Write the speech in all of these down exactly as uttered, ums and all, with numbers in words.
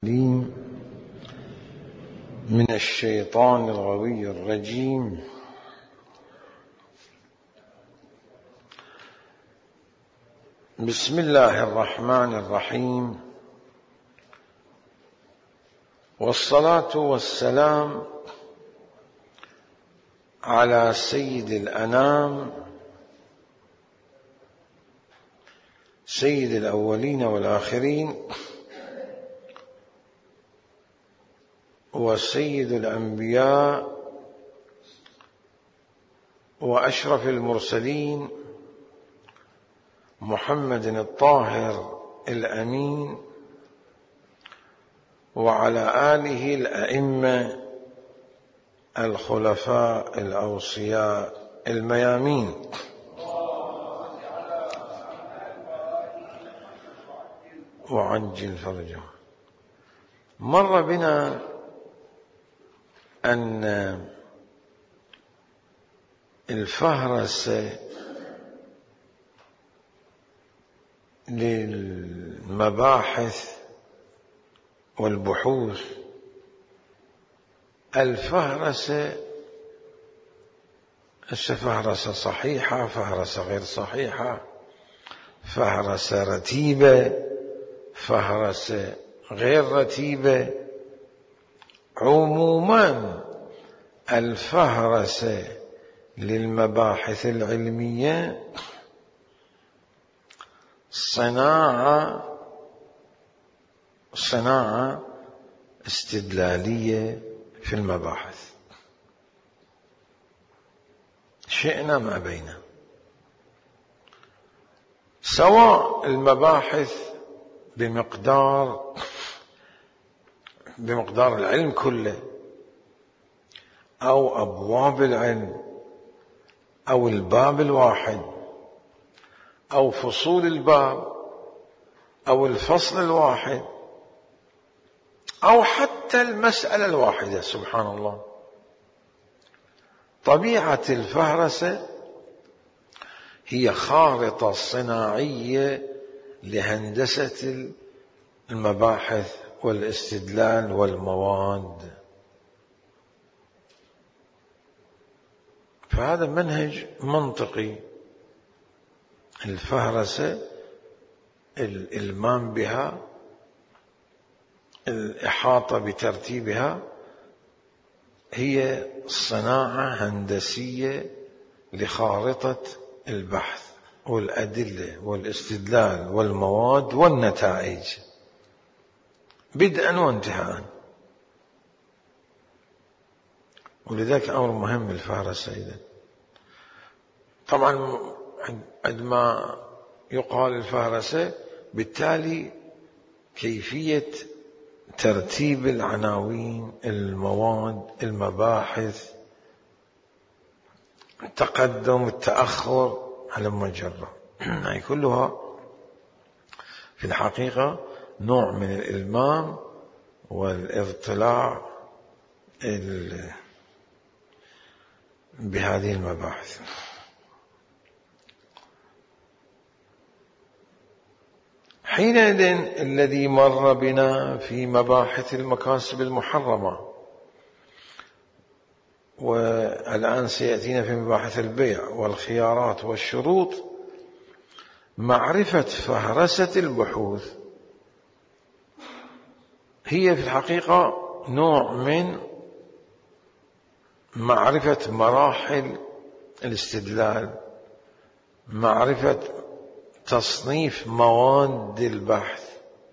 من الشيطان الغوي الرجيم. بسم الله الرحمن الرحيم، والصلاة والسلام على سيد الأنام سيد الأولين والآخرين وسيد الأنبياء وأشرف المرسلين محمد الطاهر الأمين، وعلى آله الأئمة الخلفاء الأوصياء الميامين. وعجل فرجهم. مر بنا أن الفهرسة للمباحث والبحوث، الفهرسة فهرسة صحيحة، فهرسة غير صحيحة، فهرسة رتيبة، فهرسة غير رتيبة. عموما الفهرسة للمباحث العلمية صناعة صناعة استدلالية في المباحث، شئنا ما بينا، سواء المباحث بمقدار بمقدار العلم كله، أو أبواب العلم، أو الباب الواحد، أو فصول الباب، أو الفصل الواحد، أو حتى المسألة الواحدة. سبحان الله، طبيعة الفهرسة هي خارطة صناعية لهندسة المباحث والاستدلال والمواد. فهذا منهج منطقي، الفهرسة الإلمام بها، الإحاطة بترتيبها، هي صناعة هندسية لخارطة البحث والأدلة والاستدلال والمواد والنتائج بدءا وانتهاء. ولذلك أمر مهم الفهرسة. إذن طبعا عندما يقال الفهرسة، بالتالي كيفية ترتيب العناوين، المواد، المباحث، التقدم، التأخر، هلم جرة، هاي كلها في الحقيقة نوع من الإلمام والاطلاع بهذه المباحث. حينئذ الذي مر بنا في مباحث المكاسب المحرمة، والآن سيأتينا في مباحث البيع والخيارات والشروط، معرفة فهرسة البحوث هي في الحقيقة نوع من معرفة مراحل الاستدلال، معرفة تصنيف مواد البحث،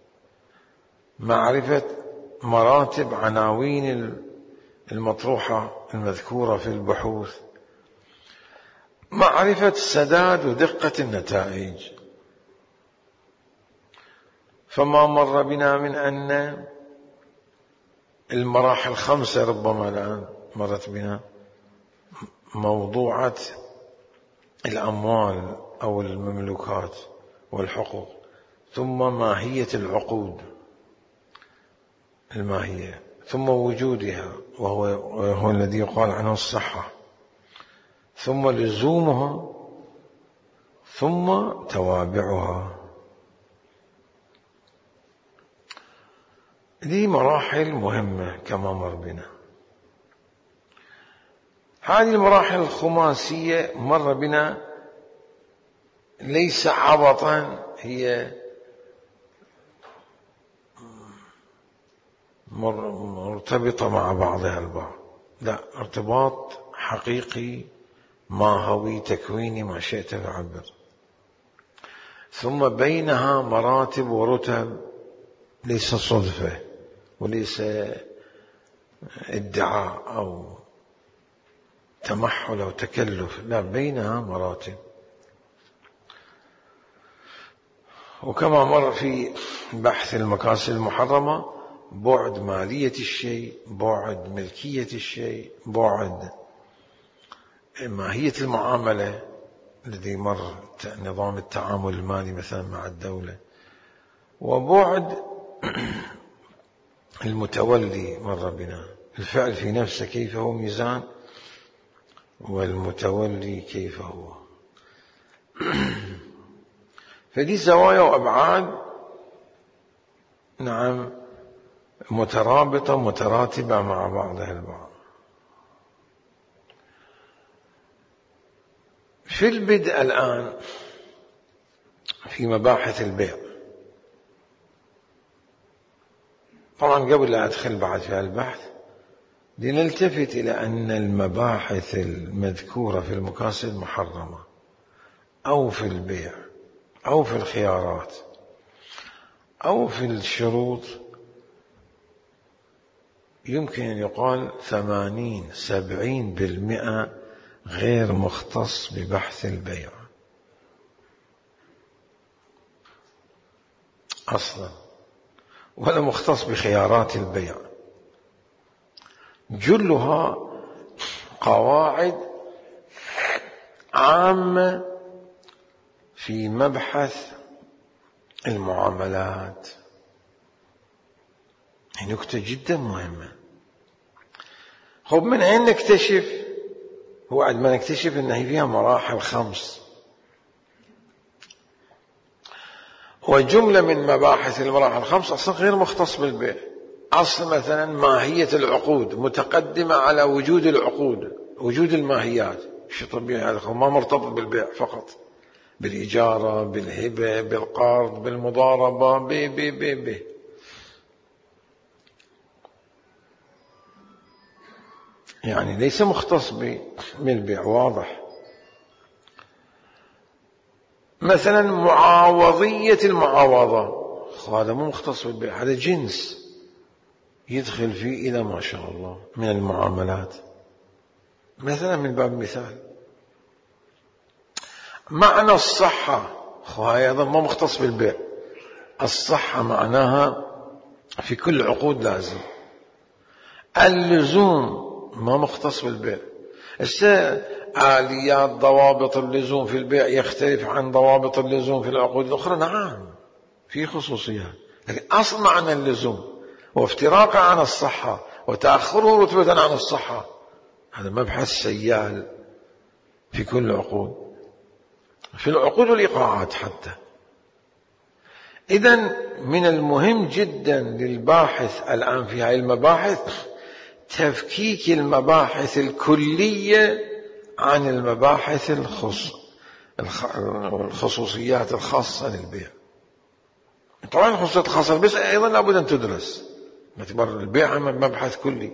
معرفة مراتب عناوين المطروحة المذكورة في البحوث، معرفة سداد ودقة النتائج. فما مر بنا من أن المراحل خمسة ربما الآن مرت بنا: موضوعة الأموال أو المملوكات والحقوق، ثم ماهية العقود، الماهية، ثم وجودها وهو, وهو الذي يقال عنه الصحة، ثم لزومها، ثم توابعها. دي مراحل مهمة كما مر بنا. هذه المراحل الخماسية مر بنا ليس عبطا، هي مرتبطة مع بعضها البعض، لا، ارتباط حقيقي ماهوي تكويني ما شئت تعبر. ثم بينها مراتب ورتب، ليس صدفة وليس ادعاء أو تمحل أو تكلف، لا، بينها مراتب. وكما مر في بحث المكاسب المحرمة، بعد مالية الشيء، بعد ملكية الشيء، بعد ماهية المعاملة الذي مر نظام التعامل المالي مثلا مع الدولة، وبعد المتولي مر بنا، الفعل في نفسه كيف هو ميزان، والمتولي كيف هو. فدي زوايا وأبعاد نعم مترابطة متراتبة مع بعضها البعض. في البدء الآن في مباحث البيع، طبعا قبل لا أدخل بعد في البحث لنلتفت إلى أن المباحث المذكورة في المكاسب المحرمة أو في البيع أو في الخيارات أو في الشروط يمكن أن يقال ثمانين سبعين بالمئة غير مختص ببحث البيع أصلا، ولا مختص بخيارات البيع. جلها قواعد عامة في مبحث المعاملات. هي نكتة جدا مهمة. خب من أين نكتشف؟ هو بعد ما نكتشف أن هي فيها مراحل خمس، وجملة من مباحث المراحل الخمس أصلا غير مختص بالبيع. أصل مثلا ماهية العقود متقدمة على وجود العقود، وجود الماهيات، شيء طبيعي، هذا ما مرتبط بالبيع فقط، بالإجارة، بالهبة، بالقرض، بالمضاربة، ب ب ب ب يعني ليس مختص بالبيع، واضح. مثلا معاوضية المعاوضة، هذا مو مختص بالبيع، هذا جنس يدخل فيه إلى ما شاء الله من المعاملات. مثلا من باب مثال معنى الصحة، هذا أيضا ما مختص بالبيع. الصحة معناها في كل عقود لازم. اللزوم ما مختص بالبيع. آليات ضوابط اللزوم في البيع يختلف عن ضوابط اللزوم في العقود الأخرى، نعم في خصوصيات، لكن أصل معنى اللزوم وافتراقه عن الصحة وتأخره رتبة عن الصحة هذا مبحث سيال في كل العقود، في العقود والإيقاعات حتى. إذن من المهم جدا للباحث الآن في هذه المباحث تفكيك المباحث الكلية عن المباحث الخص... الخصوصيات الخاصة للبيع. طبعا الخصوصيات الخاصة للبيع أيضا لابد أن تدرس باعتبار البيع مبحث كلي،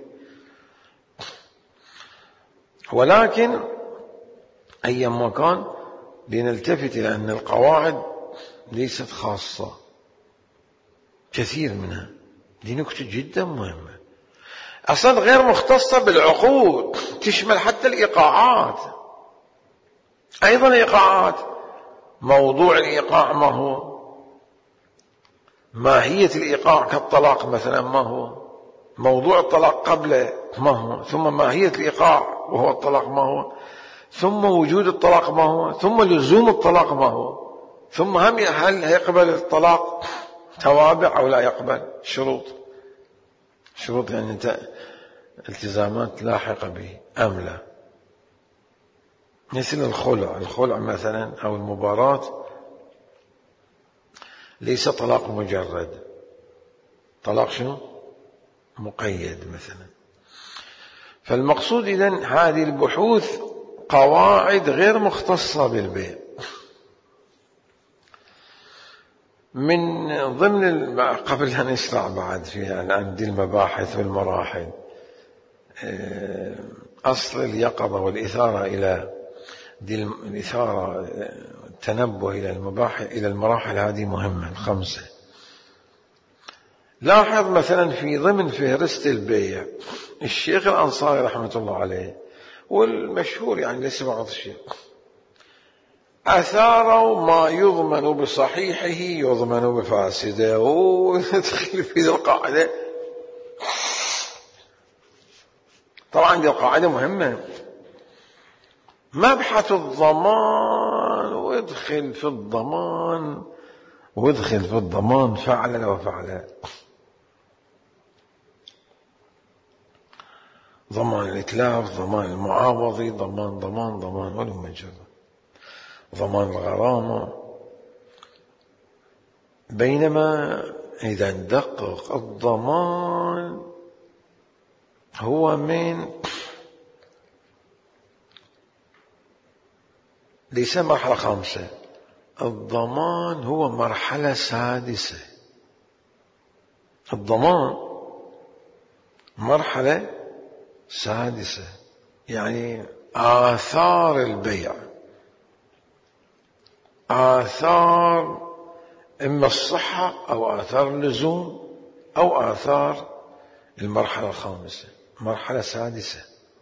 ولكن أيما كان لنلتفت إلى أن القواعد ليست خاصة، كثير منها. دي نكتة جدا مهمة، أصلا غير مختصة بالعقود، تشمل حتى الإيقاعات. أيضا الإيقاعات، موضوع الإيقاع ما هو، ماهية الإيقاع كالطلاق مثلا ما هو، موضوع الطلاق قبله ما هو، ثم ماهية الإيقاع وهو الطلاق ما هو، ثم وجود الطلاق ما هو، ثم لزوم الطلاق ما هو، ثم هم هل يقبل الطلاق توابع أو لا يقبل، شروط شروط يعني انت التزامات لاحقة به أم لا. مثل الخلع، الخلع مثلا أو المباراة ليس طلاق مجرد، طلاق شنو مقيد مثلا. فالمقصود إذن هذه البحوث قواعد غير مختصة بالبيع. من ضمن قبل أن نشرع بعد فيها الآن دي المباحث والمراحل، أصل اليقظة والإثارة إلى دي الإثارة، التنبه إلى المباحث إلى المراحل هذه مهمة الخمسة. لاحظ مثلا في ضمن فهرست البيع الشيخ الأنصاري رحمة الله عليه، والمشهور يعني ليس بعض الشيء، أثاروا ما يضمن بصحيحه يضمن بفاسده، وندخل في ذي القاعدة. طبعا دي القاعدة مهمة، مبحث الضمان، وادخل في الضمان وادخل في الضمان فعلا وفعلا. ضمان الإتلاف، ضمان المعاوضي، ضمان ضمان ضمان ولم يجرب، ضمان الغرامة. بينما إذا ندقق الضمان هو من ليس مرحلة خامسة، الضمان هو مرحلة سادسة. الضمان مرحلة سادسة، يعني آثار البيع، آثار إما الصحة أو آثار اللزوم أو آثار المرحلة الخامسة، مرحلة سادسة.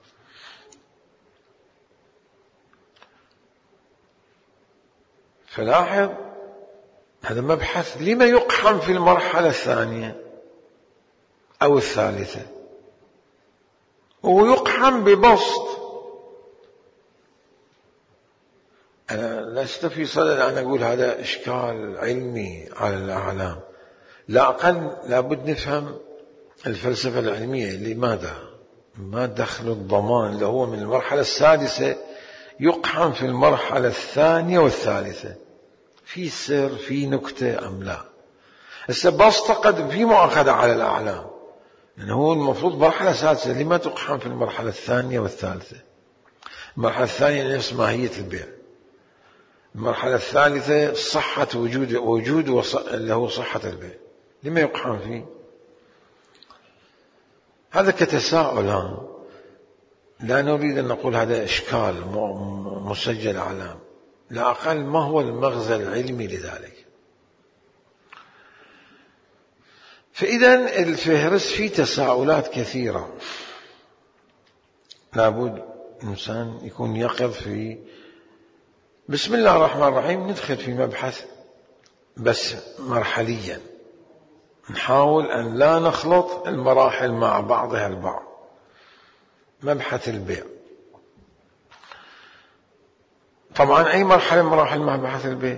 فلاحظ هذا مبحث لما يقحم في المرحلة الثانية أو الثالثة، ويقحم ببسط. أنا لست في صدد أن أقول هذا إشكال علمي على الأعلام، لا أقل لابد نفهم الفلسفة العلمية. لماذا؟ ما دخل الضمان اللي هو من المرحلة السادسة يقحم في المرحلة الثانية والثالثة؟ في سر، في نكتة أم لا؟ هسه بسطة قد في مؤاخذة على الأعلام، لأنه هو المفروض مرحلة سادسة، لما تقحم في المرحلة الثانية والثالثة؟ المرحلة الثانية نفس ماهية البيع، المرحلة الثالثة صحة وجود وجود اللي هو صحة البيع، لما يقحم فيه؟ هذا كتساؤل، ها لا نريد أن نقول هذا إشكال مسجل أعلام، لا أقل ما هو المغزى العلمي لذلك. فإذا الفهرس فيه تساؤلات كثيرة، لابد الإنسان يكون يقظ في. بسم الله الرحمن الرحيم ندخل في مبحث بس مرحليا، نحاول أن لا نخلط المراحل مع بعضها البعض. مبحث البيع، طبعا أي مرحلة من مراحل مبحث البيع؟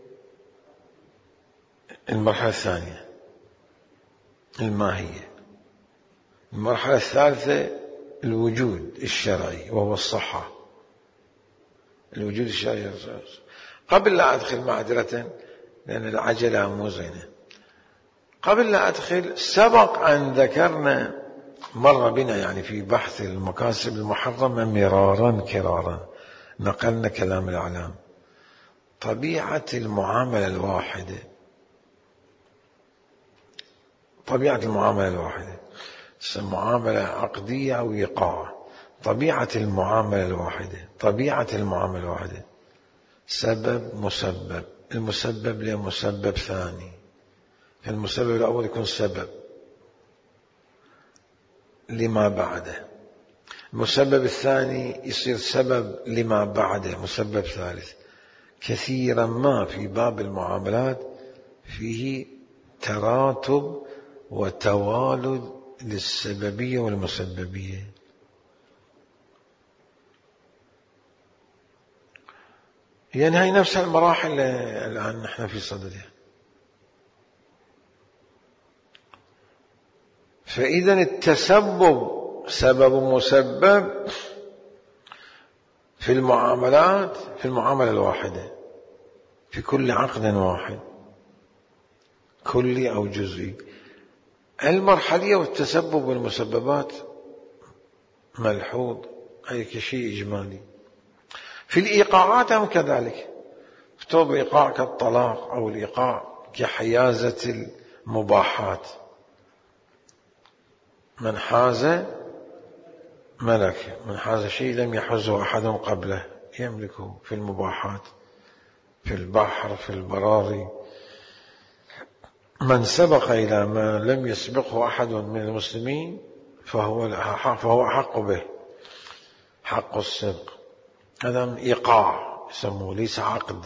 المرحلة الثانية الماهية، المرحلة الثالثة الوجود الشرعي وهو الصحة، الوجود الشرعي. قبل لا أدخل معذرة لأن العجلة مو زينة، قبل لا أدخل سبق أن ذكرنا مر بنا يعني في بحث المكاسب المحرمة مرارا كرارا، نقلنا كلام الأعلام، طبيعة المعاملة الواحدة، طبيعة المعاملة الواحدة، معاملة عقدية أو إيقاع، طبيعة المعاملة الواحدة، طبيعة المعاملة الواحدة، سبب مسبب، المسبب لمسبب ثاني، المسبب الأول يكون سبب لما بعده، المسبب الثاني يصير سبب لما بعده، مسبب ثالث. كثيرا ما في باب المعاملات فيه تراتب وتوالد للسببية والمسببية. يعني هاي نفس المراحل الآن نحن في صددها. فإذا التسبب سبب مسبب في المعاملات، في المعاملة الواحدة، في كل عقد واحد كلي أو جزئي. المرحلية والتسبب والمسببات ملحوظ، أي كشيء إجمالي. في الإيقاعات هم كذلك، اكتب إيقاع كالطلاق أو الإيقاع كحيازة المباحات. من حاز ملك، من حاز شيء لم يحزه أحد قبله يملكه في المباحات، في البحر، في البراري. من سبق إلى ما لم يسبقه أحد من المسلمين فهو فهو حق به، حق السبق. هذا إيقاع يسموه، ليس عقد.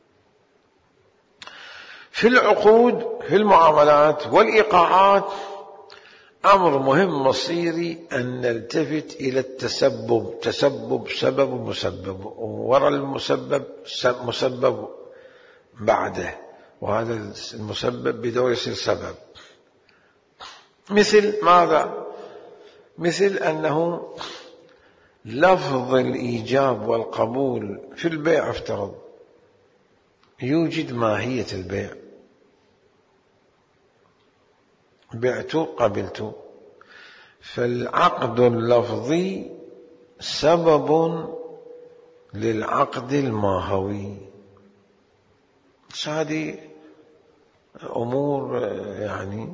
في العقود، في المعاملات والإيقاعات، أمر مهم مصيري أن نلتفت إلى التسبب، تسبب سبب مسبب، وراء المسبب مسبب بعده، وهذا المسبب بدور يصير سبب. مثل ماذا؟ مثل أنه لفظ الإيجاب والقبول في البيع افترض يوجد ماهية البيع، بعت قبلت، فالعقد اللفظي سبب للعقد الماهوي. هذه أمور يعني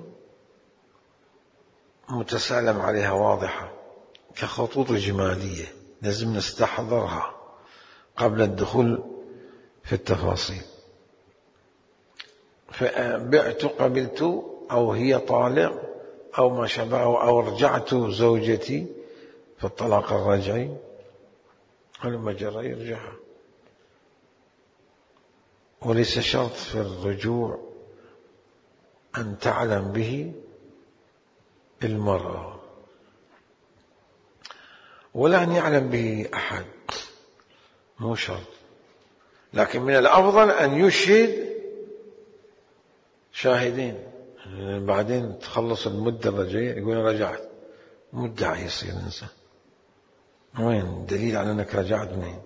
متسالم عليها واضحة كخطوط إجمالية، لازم نستحضرها قبل الدخول في التفاصيل. فبعت قبلت، أو هي طالق، أو ما شابه، أو رجعت زوجتي في الطلاق الرجعي، هلما جرى يرجعها. وليس شرط في الرجوع أن تعلم به المرأة، ولا أن يعلم به أحد، مو شرط. لكن من الأفضل أن يشهد شاهدين، بعدين تخلص المدة الرجعية يقول رجعت، مدعي يصير الإنسان، وين دليل على أنك رجعت منين؟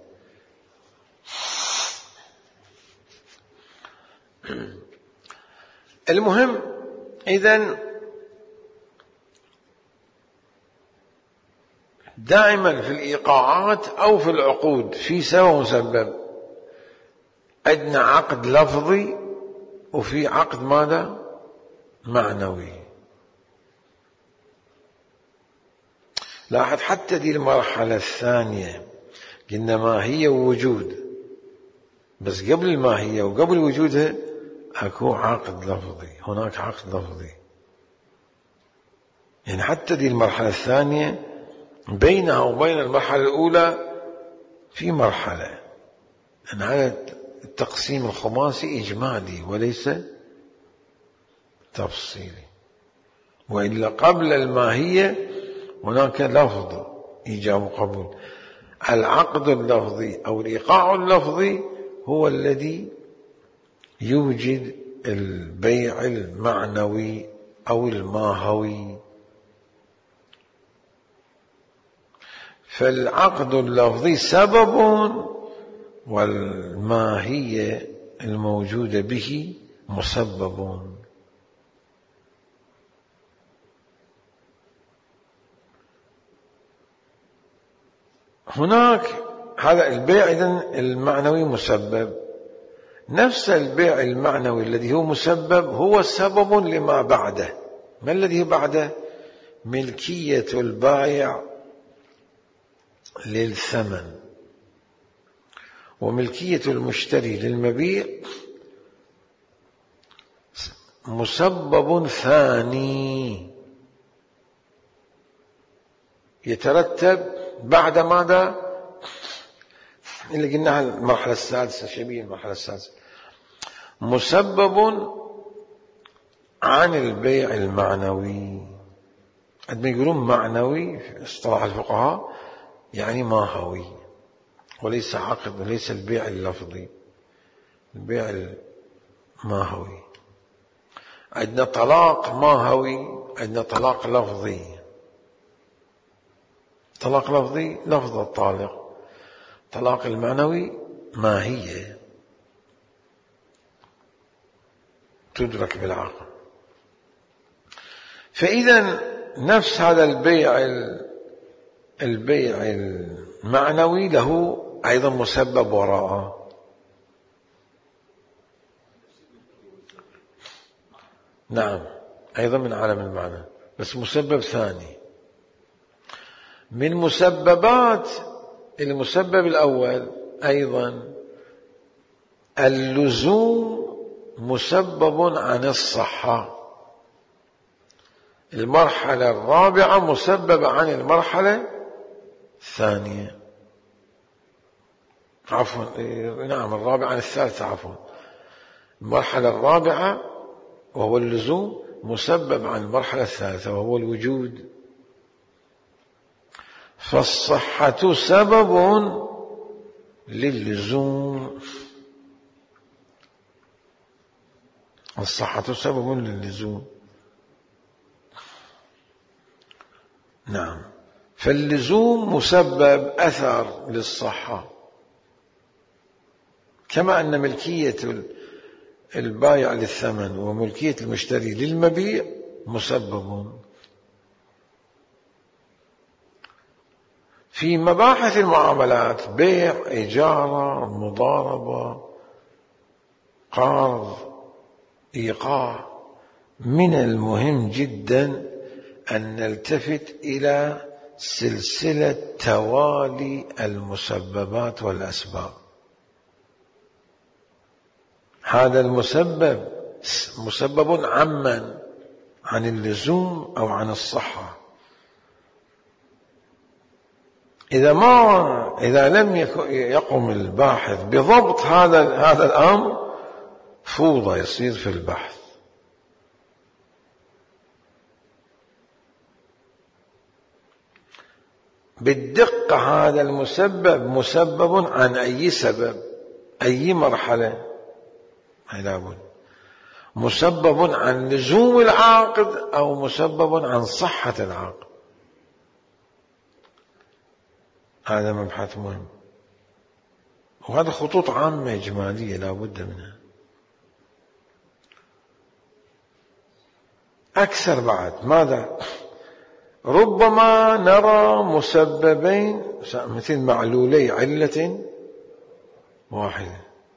المهم إذن دائما في الإيقاعات أو في العقود في سبب ومسبب. عندنا عقد لفظي وفي عقد ماذا؟ معنوي. لاحظ حتى دي المرحلة الثانية قلنا ماهية ووجود، بس قبل الماهية وقبل وجودها أكو عقد لفظي، هناك عقد لفظي. يعني حتى دي المرحلة الثانية بينها وبين المرحلة الأولى في مرحلة، أن هذا التقسيم الخماسي إجمالي وليس تفصيلي. وإلا قبل الماهية هناك لفظ إيجاب وقبول. العقد اللفظي أو الإيقاع اللفظي هو الذي يوجد البيع المعنوي أو الماهوي. فالعقد اللفظي سبب، والماهية الموجودة به مسبب. هناك هذا البيع إذن المعنوي مسبب. نفس البيع المعنوي الذي هو مسبب هو سبب لما بعده. ما الذي بعده؟ ملكية البائع للثمن، وملكية المشتري للمبيع مسبب ثاني يترتب بعد ماذا؟ اللي قلناها المرحلة السادسة، شبيه المرحلة السادسة، مسبب عن البيع المعنوي. عندما يقولون معنوي في اصطلاح الفقهاء يعني ماهوي، وليس عقد، وليس البيع اللفظي، البيع الماهوي. عندنا طلاق ماهوي، عندنا طلاق لفظي. طلاق لفظي لفظ الطالق، طلاق المعنوي ماهية تدرك بالعقل. فإذا نفس هذا البيع البيع المعنوي له أيضا مسبب وراءه. نعم، أيضا من عالم المعنى، بس مسبب ثاني من مسببات المسبب الأول. أيضا اللزوم مسبب عن الصحة. المرحلة الرابعة مسبب عن المرحلة الثانية، عفوا نعم الرابعة عن الثالثة، عفوا المرحلة الرابعة وهو اللزوم مسبب عن المرحلة الثالثة وهو الوجود. فالصحة سبب للزوم، الصحة سبب للزوم. نعم، فاللزوم مسبب أثر للصحة، كما أن ملكية البائع للثمن وملكية المشتري للمبيع مسبب. في مباحث المعاملات بيع، إجارة، مضاربة، قرض، إيقاع، من المهم جدا أن نلتفت إلى سلسلة توالي المسببات والأسباب. هذا المسبب مسبب عمن عن اللزوم أو عن الصحة. إذا ما إذا لم يقم الباحث بضبط هذا هذا الأمر فوضى يصير في البحث. بالدقة هذا المسبب مسبب عن أي سبب، أي مرحلة، لابد مسبب عن لزوم العاقد أو مسبب عن صحة العاقد. هذا مبحث مهم، وهذا خطوط عامة إجمالية لا بد منها. أكثر بعد ماذا؟ ربما نرى مسببين مثل معلولي علة واحدة،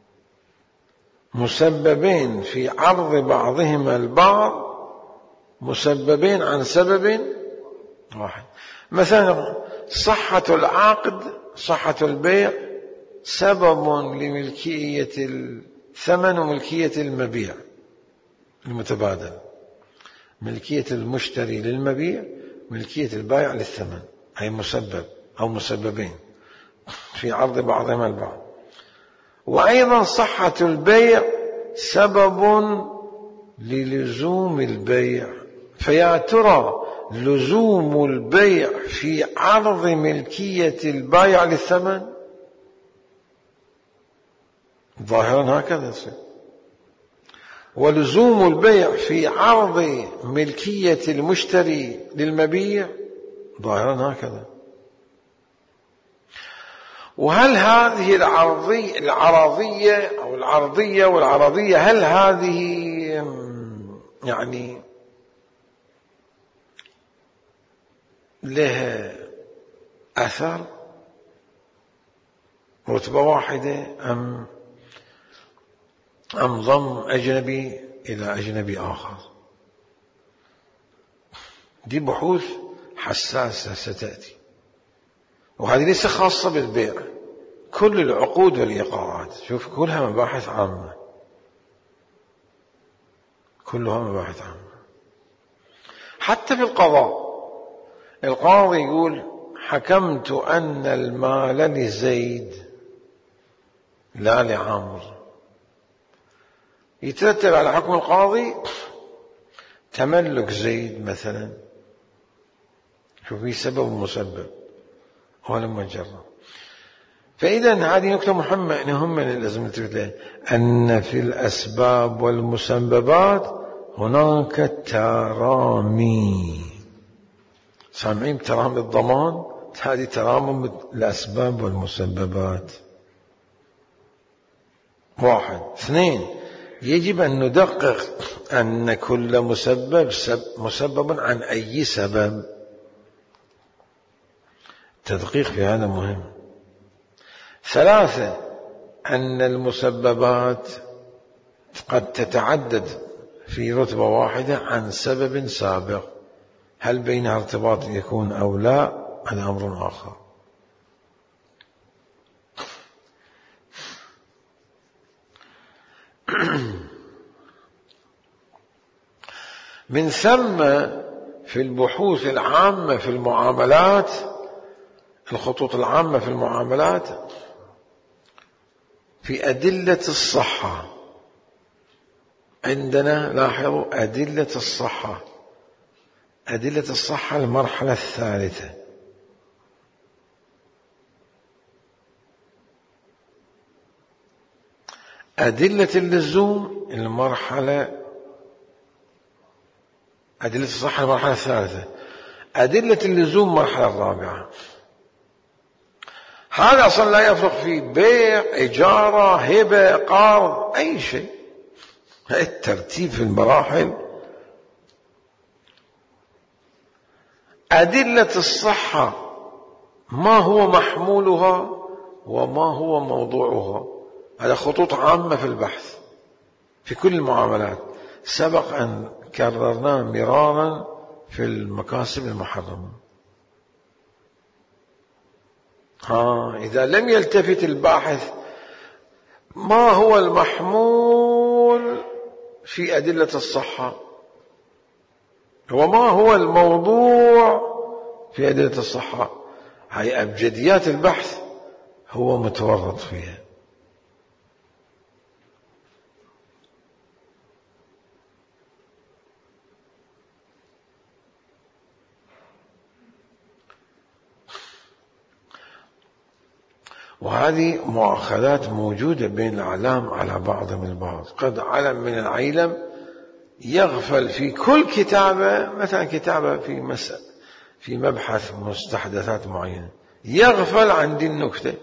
مسببين في عرض بعضهما البعض، مسببين عن سبب واحد. مثلا صحة العقد، صحة البيع سبب لملكية الثمن وملكية المبيع المتبادل، ملكية المشتري للمبيع، ملكية البائع للثمن، أي مسبب أو مسببين في عرض بعضهما البعض. وأيضا صحة البيع سبب للزوم البيع. فيا ترى لزوم البيع في عرض ملكية البائع للثمن؟ ظاهرا هكذا يصير. ولزوم البيع في عرض ملكية المشتري للمبيع ظاهرا هكذا. وهل هذه العرضية العرضية أو العرضية والعرضية هل هذه يعني لها أثر رتبة واحدة أم أم ضم أجنبي إلى أجنبي آخر؟ دي بحوث حساسة ستأتي، وهذه ليس خاصة بالبيع، كل العقود والإيقاعات شوف كلها مباحث عامة، كلها مباحث عامة. حتى في القضاء القاضي يقول حكمت أن المال لزيد لا لعامر، يترتب على حكم القاضي تملك زيد مثلا، شوف في سبب ومسبب ولما جرى. فإذا هذه نقطة مهمة مهمة لازم ننتبه أن في الأسباب والمسببات هناك ترامي. سامعين ترامي الضمان؟ هذه ترامي الأسباب والمسببات. واحد. اثنين، يجب أن ندقق أن كل مسبب مسبب عن أي سبب. تدقيق في هذا مهم. ثلاثة، أن المسببات قد تتعدد في رتبة واحدة عن سبب سابق، هل بينها ارتباط يكون أو لا هذا أمر آخر. من ثم في البحوث العامة في المعاملات، الخطوط العامة في المعاملات، في أدلة الصحة عندنا لاحظوا أدلة الصحة، أدلة الصحة المرحلة الثالثة. أدلة اللزوم المرحلة، أدلة الصحة المرحلة الثالثة. أدلة اللزوم المرحلة الرابعة. هذا أصلا لا يفرق في بيع، إجارة، هبة، قرض، أي شيء. الترتيب في المراحل. أدلة الصحة ما هو محمولها وما هو موضوعها، هذا خطوط عامة في البحث في كل المعاملات، سبق أن كررناه مرارا في المكاسب المحرمة. ها إذا لم يلتفت الباحث ما هو المحمول في أدلة الصحة وما هو الموضوع في أدلة الصحة، هاي أبجديات البحث هو متورط فيها. وهذه مؤاخذات موجودة بين الأعلام على بعضهم البعض. قد علم من العيلم يغفل في كل كتابة، مثلا كتابة في مسألة في مبحث مستحدثات معينة، يغفل عن دي النكتة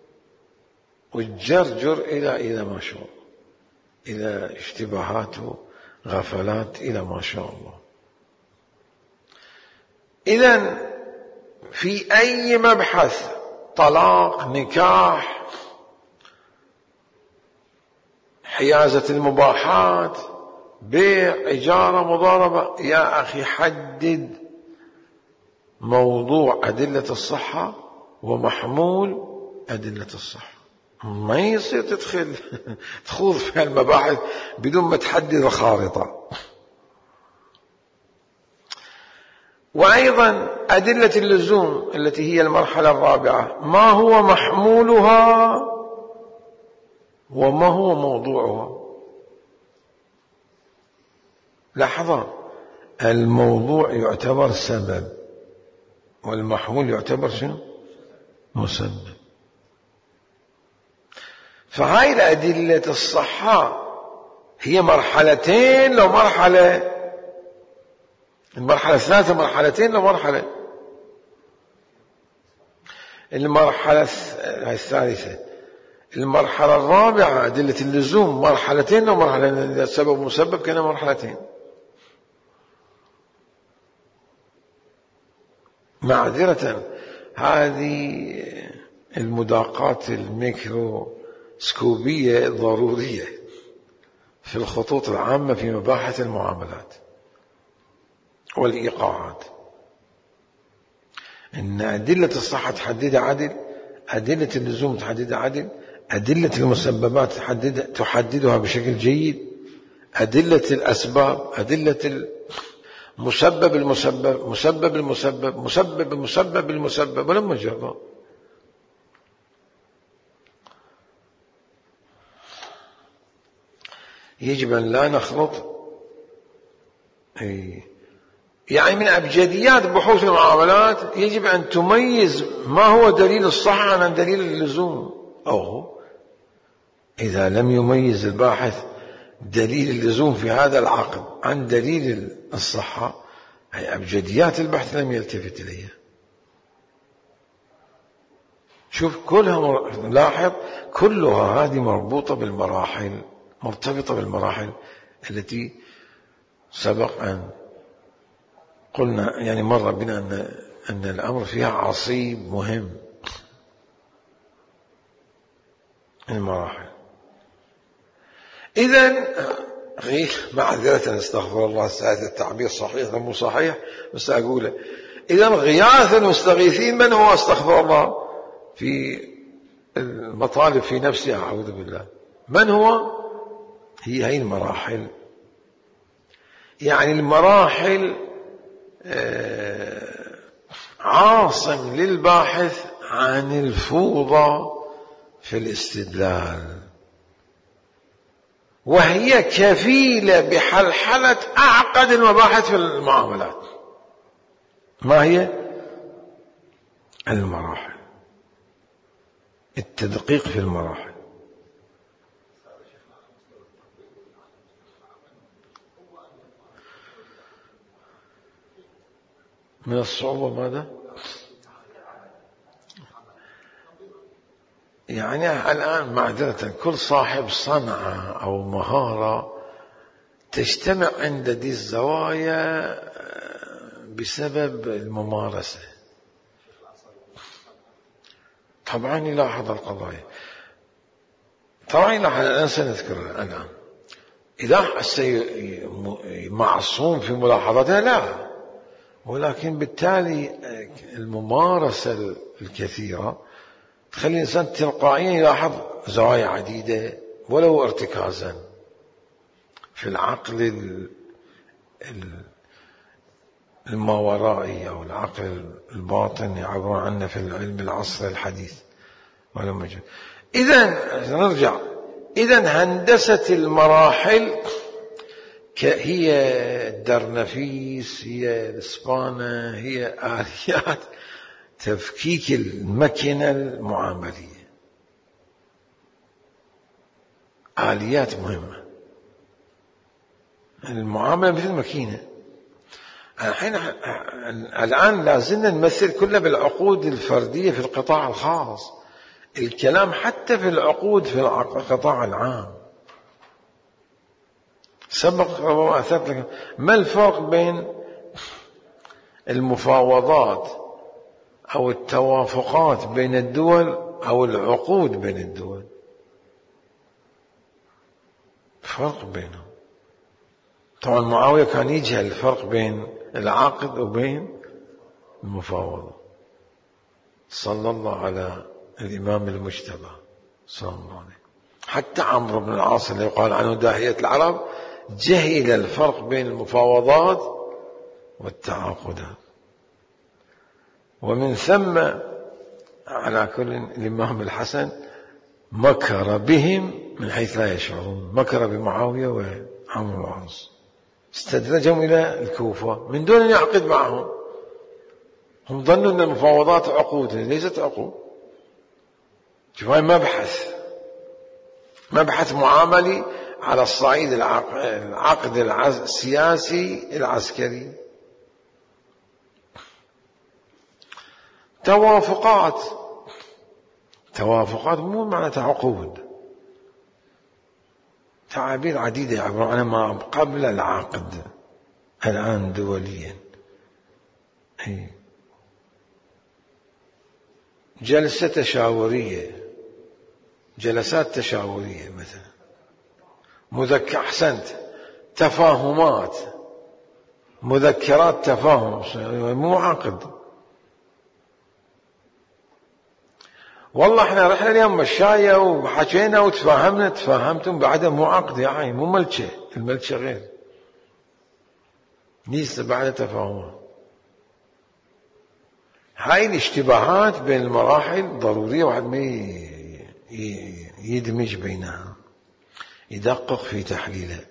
ويجرجر إلى إلى ما شاء الله، إلى اشتباهات وغفلات إلى ما شاء الله. إذن في أي مبحث، طلاق، نكاح، حيازة المباحات، بيع، إجارة، مضاربة، يا أخي حدد موضوع أدلة الصحة ومحمول أدلة الصحة. ما يصير تدخل تخوض في المباحث بدون ما تحدد الخارطة. وأيضا أدلة اللزوم التي هي المرحلة الرابعة، ما هو محمولها وما هو موضوعها. لحظة، الموضوع يعتبر سبب والمحمول يعتبر شنو؟ مسبب. فهاي الأدلة الصحة هي مرحلتين لو مرحلة، المرحلة الثالثة مرحلتين لو مرحلة. المرحلة الثالثة المرحلة الرابعة أدلة اللزوم مرحلتين لو مرحلة، السبب مسبب كان مرحلتين. معذرة، هذه المداقات الميكروسكوبية ضرورية في الخطوط العامة في مباحث المعاملات والإيقاعات. إن أدلة الصحة تحددها عدل، أدلة اللزوم تحددها عدل، أدلة المسببات تحددها بشكل جيد، أدلة الأسباب، أدلة المسبب المسبب، مسبب المسبب، مسبب المسبب المسبب، ولما جرى. يجب أن لا نخلط. يعني من أبجديات بحوث المعاملات يجب أن تميز ما هو دليل الصحة عن دليل اللزوم. أو إذا لم يميز الباحث دليل اللزوم في هذا العقد عن دليل الصحة، هي أبجديات البحث لم يلتفت إليها. شوف كلها مر... لاحظ كلها هذه مربوطة بالمراحل، مرتبطة بالمراحل التي سبق أن قلنا، يعني مر بنا أن, أن الأمر فيها عصيب مهم. المراحل إذن غير معذرة استغفر الله ساعة التعبير صحيح مو صحيح بس أقوله. إذن غياث المستغيثين من هو استغفر الله في المطالب في نفسها أعوذ بالله من هو؟ هي هي المراحل. يعني المراحل عاصم للباحث عن الفوضى في الاستدلال، وهي كفيلة بحلحلة أعقد المباحث في المعاملات. ما هي؟ المراحل، التدقيق في المراحل. من الصعوبة ماذا؟ يعني الآن معذرة كل صاحب صنعة أو مهارة تجتمع عند ذي الزوايا بسبب الممارسة. طبعا يلاحظ القضايا، طبعا يلاحظ الآن سنذكرها الآن. إذا معصوم في ملاحظتها لا، ولكن بالتالي الممارسة الكثيرة تخلي الإنسان تلقائيا يلاحظ زوايا عديدة ولو ارتكازا في العقل الماورائي أو العقل الباطن يعبرون عنه في العلم العصر الحديث. إذن نرجع، إذن هندسة المراحل هي الدرنفيس، هي الاسبانة، هي آليات تفكيك المكنة المعاملية، آليات مهمة. المعاملة مثل ماكينة. الحين الآن لازلنا نمثل كله بالعقود الفردية في القطاع الخاص، الكلام حتى في العقود في القطاع العام. سبق وأثرت لك ما الفرق بين المفاوضات أو التوافقات بين الدول أو العقود بين الدول؟ فرق بينهم. طبعا معاوية كان يجهل الفرق بين العقد وبين المفاوضة. صلى الله على الإمام المجتبى صلى الله عليه. حتى عمرو بن العاص اللي يقال عنه داهية العرب جهل الفرق بين المفاوضات والتعاقدات. ومن ثم على كل الإمام الحسن مكر بهم من حيث لا يشعرون، مكر بمعاوية وعمرو بن العاص، استدرجهم إلى الكوفة من دون أن يعقد معهم. هم ظنوا أن المفاوضات عقود، ليست عقود. شوف هاي مبحث مبحث معاملي على الصعيد العقد السياسي العسكري. توافقات توافقات مو معناتها عقود، تعابير عديدة يعبرون عنها ما قبل العقد الآن دوليا. هي جلسة تشاورية، جلسات تشاورية مثلا، مذكر أحسنت تفاهمات، مذكرات تفاهم، مو عقد. والله احنا رحنا اليوم مشاية وحكينا وتفاهمنا، تفاهمتم بعدها مو عقد يا عين، مو ملكة، الملكة غير، ليس بعد تفاهم. هاي الاشتباهات بين المراحل ضرورية واحد ما يدمج بينها، يدقق في تحليلها.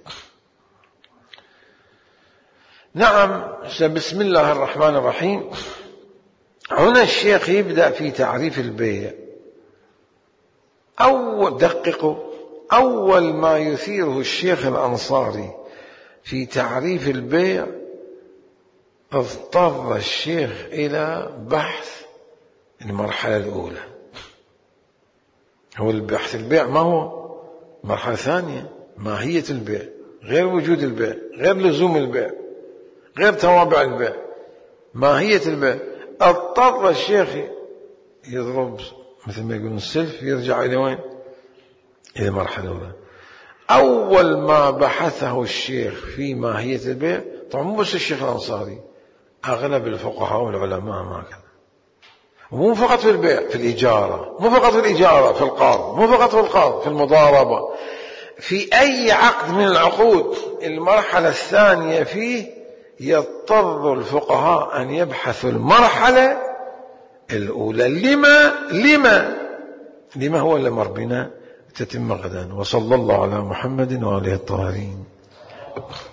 نعم. بسم الله الرحمن الرحيم. هنا الشيخ يبدأ في تعريف البيع. أول دققوا، أول ما يثيره الشيخ الأنصاري في تعريف البيع اضطر الشيخ إلى بحث المرحلة الأولى. هو البحث البيع ما هو مرحلة ثانية، ماهية البيع، غير وجود البيع، غير لزوم البيع، غير توابع البيع، ماهية البيع. اضطر الشيخ يضرب مثل ما يقولون السلف، يرجع إلى وين؟ إلى مرحلة أولى. أول ما بحثه الشيخ في ماهية البيع، طبعا مو بس الشيخ الأنصاري، أغلب الفقهاء والعلماء ما كان، مو فقط في البيع، في الإجارة، مو فقط في الإجارة، في القرض، مو فقط في القرض، في المضاربة، في أي عقد من العقود. المرحلة الثانية فيه يضطر الفقهاء أن يبحثوا المرحلة الأولى. لما لما لما هو الأمر بنا تتم غدا. وصلى الله على محمد وآله الطاهرين.